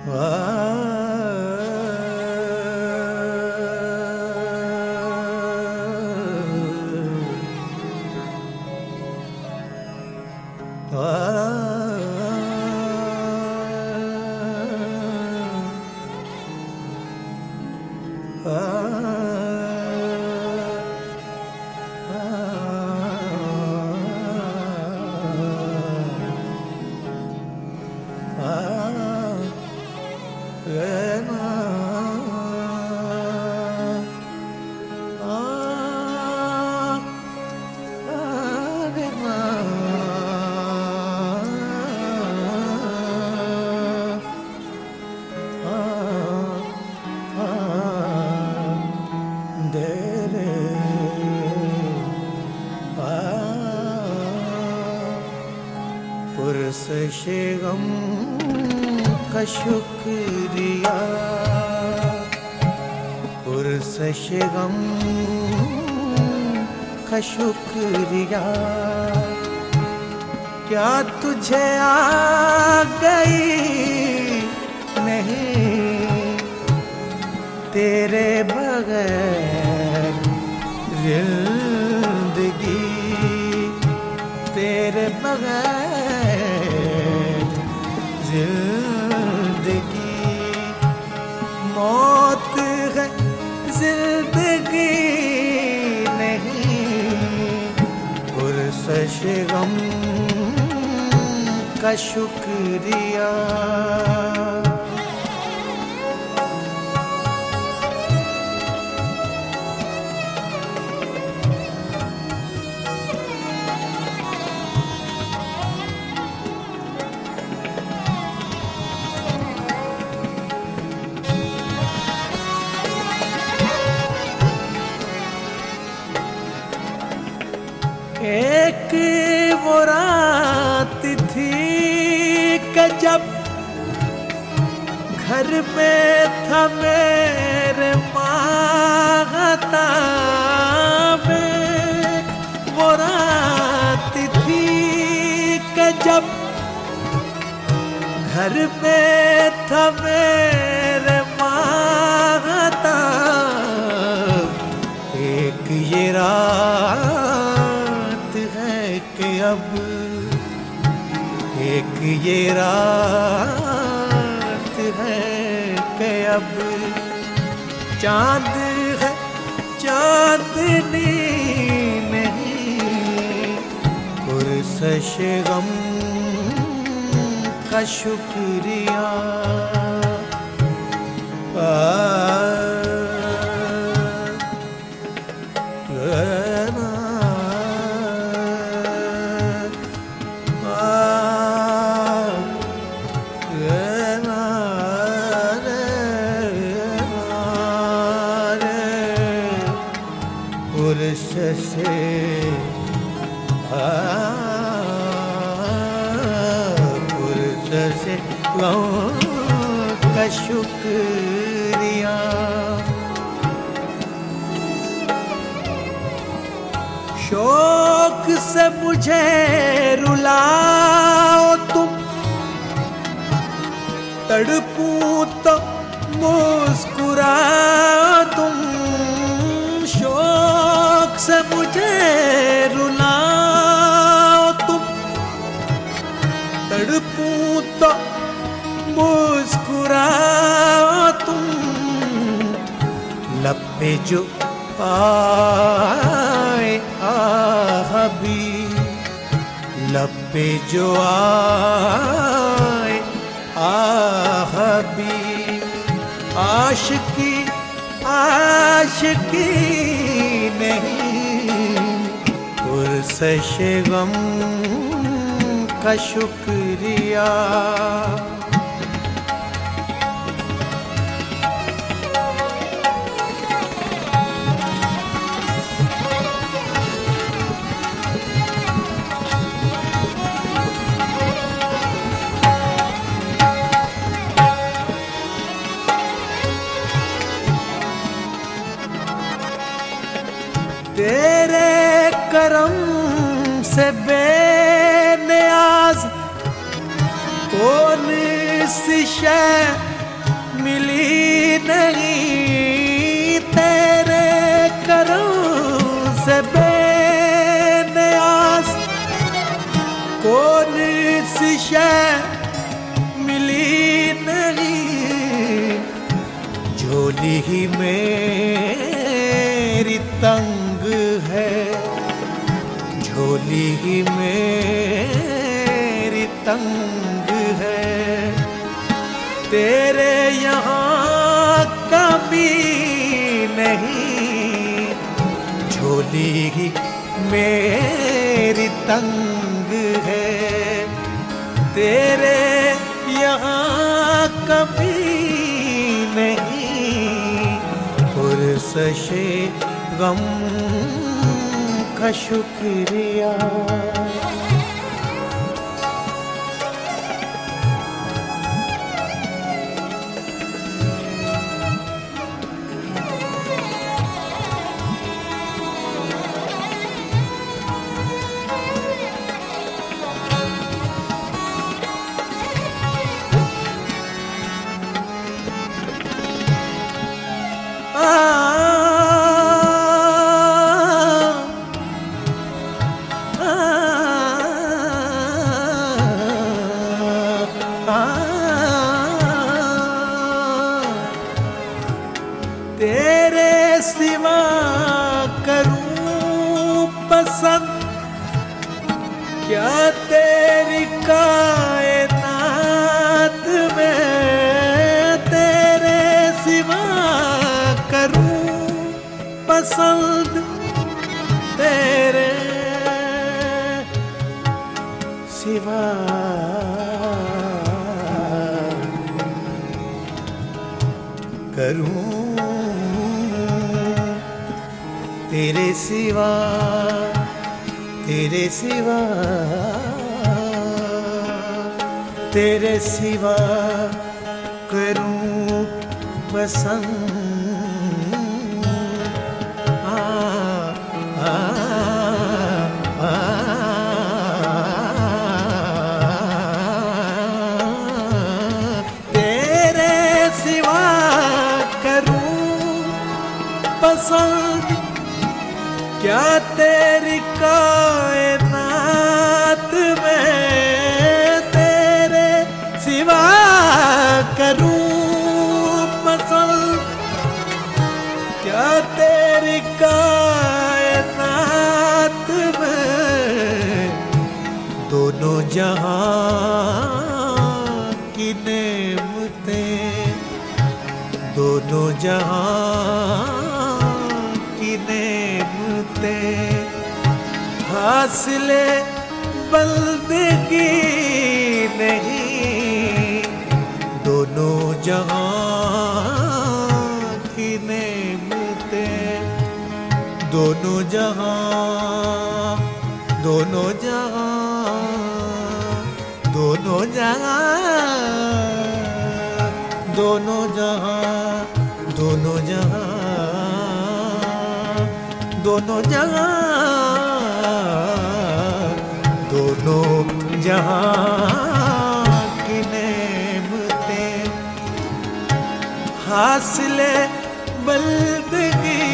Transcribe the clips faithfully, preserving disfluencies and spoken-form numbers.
पुरसशे गम का शुक्रिया, पुरसशे गम का शुक्रिया। क्या तुझे आ गई नहीं तेरे बगैर जिंदगी, तेरे बगैर जिंदगी। मौत है जिंदगी नहीं, पुरसशे गम का शुक्रिया। एक वो रात थी कि जब घर में था मेरे माहताब। वो रात थी कि जब घर में था मेरे माहताब। एक ये रात कि अब, एक ये रात है कि अब चांद है चांदनी नहीं, पुरसशे गम का शुक्रिया। पुरसशे पुरसशे गम का शुक्रिया। शौक से मुझे रुलाओ तुम, तड़पूं तो मुस्कुराओ तुम। शौक से मुझे रुलाओ तुम, तड़पूं तो मुस्कुराओ तुम। लब पे जो आए आह भी, लब पे जो आए आह भी। आशिकी आशिकी नहीं, पुरसशे गम का शुक्रिया। तेरे करम से बेनियाज कौन सी शय मिली नहीं तेरे करम से बेनियाज। कौन सी शय मिली नहीं झोली ही मेरी तंग है, झोली ही मेरी तंग है। तेरे यहाँ कभी नहीं झोली ही मेरी तंग है। तेरे यहाँ कभी नहीं पुरसशे गम का शुक्रिया। तेरे सिवा करूं पसंद क्या तेरी कायनात में। तेरे सिवा करूं पसंद तेरे सिवा करूं तेरे सिवा, तेरे सिवा, तेरे सिवा करूं पसंद। आ, आ, आ, तेरे सिवा करूं पसंद क्या तेरी कायनात में। तेरे सिवा करूं पसंद क्या तेरी कायनात में। दोनों जहां की नेमतें, दोनों जहां की नेमतें हासिले बंदगी नहीं। दोनों जहां की नेमतें, दोनों जहां, दोनों जहां, दोनों जहां, दोनों जहां, दोनों जहां, दोनों जहां, दोनों जहां की नेमतें हासिले बंदगी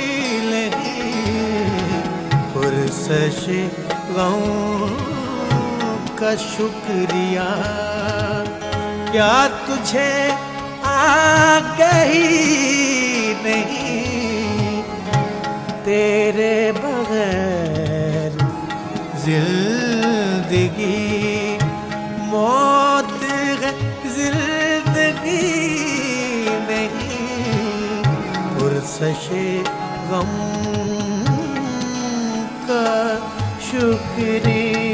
नहीं। पुरसशे गम का शुक्रिया क्या तुझे आगही नहीं। तेरे बगैर जिंदगी मौत है, जिंदगी नहीं। पुरसशे गम का शुक्रिया।